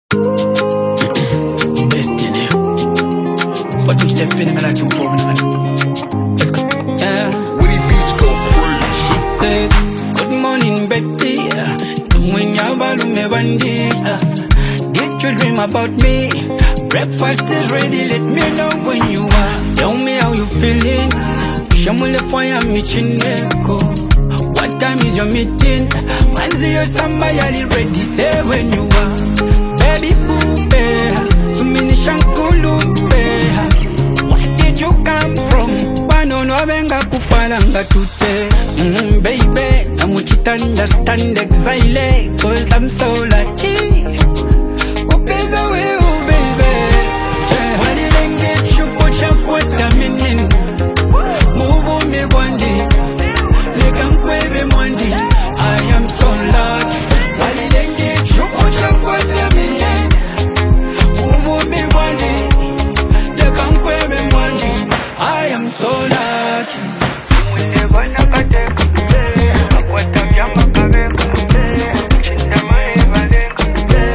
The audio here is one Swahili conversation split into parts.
Destiny. For two step in me like 2-4 man. Let's go. Yeah. Winnie Beats go crazy. She said, good morning, Betty. Doing your balume bandi. Did you dream about me? Breakfast is ready, let me know when you are. Tell me how you feeling. Shamule fire me chineko. What time is your meeting? Manzi yo somebody ready, say when you are. Baby boo, sumini shankulu, where did you come from? Wano no venga kupalanga tute. Baby, namuchita understand exile, cause I'm so lucky. Upeza weu, baby. Wani lenge chupo chakwata minin. Mubu me wandi. Lekankwebe mwandi. I am so lucky. Wani lenge chupo chakwata minin. Mubu me wandi. Lekankwebe mwandi. I am so lucky. Mwene wana kateka. Akwata vyama kabeka. Chinda maeva leka.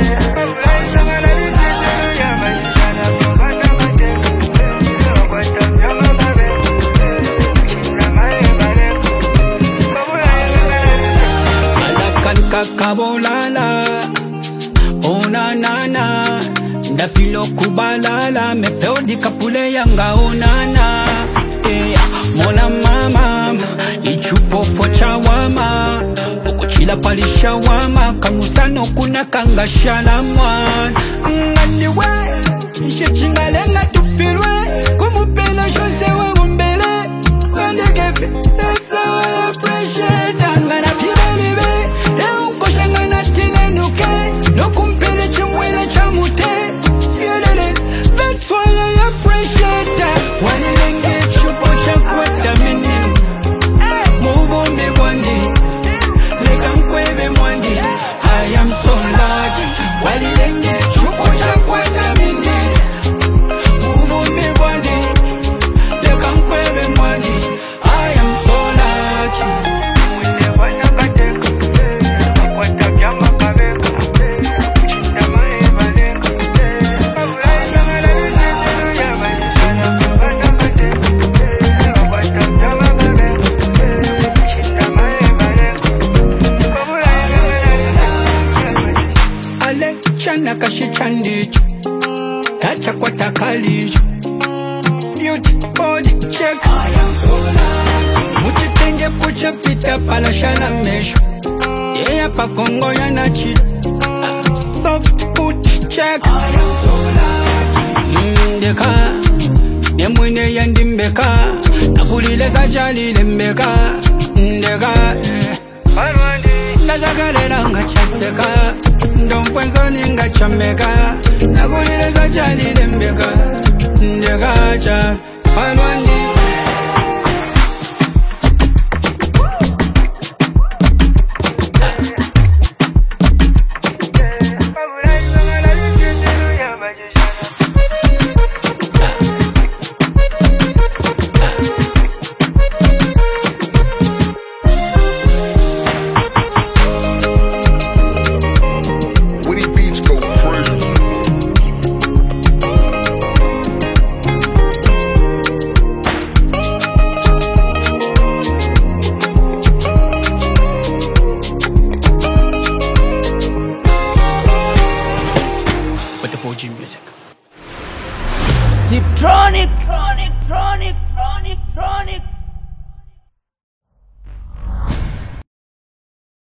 Kabolala, oh na na na, da filo kubalala, me feo di kapule yanga oh na na, mona mama, ichupo fo chawama, ukuchila pali shawama, kamusano kuna kanga shalamwan, anyway, ishe chingalenga tufilwe, kumupela shose wa umbele, wandegefe, that's how I appreciate, I'm gonna be baby. No kumpele chumwele chamute. That's why I appreciate that. Wanilenge chupo chakwata mini. Mubu me wandi. Lega mkwebe mwandi. I am so lucky. Wanilenge chupo chakwata mini. Mubu me wandi. Lega mkwebe mwandi. I am so lucky. Mwine wana kateka. Akwata vyama kabeka. Chana kashichandi tacha kwa takali beauty body check muchitenge pucha pita pala shana mesho yeah pa Kongo ya nachi soft foot check ndeka nemwine yandimbeka nakulile sajali lembeka ndeka Nazagarela nga chaseka Ndomfwenzo ninga chameka Nakulile za chani lembeka Ndega cha Palwandi Tiptronic.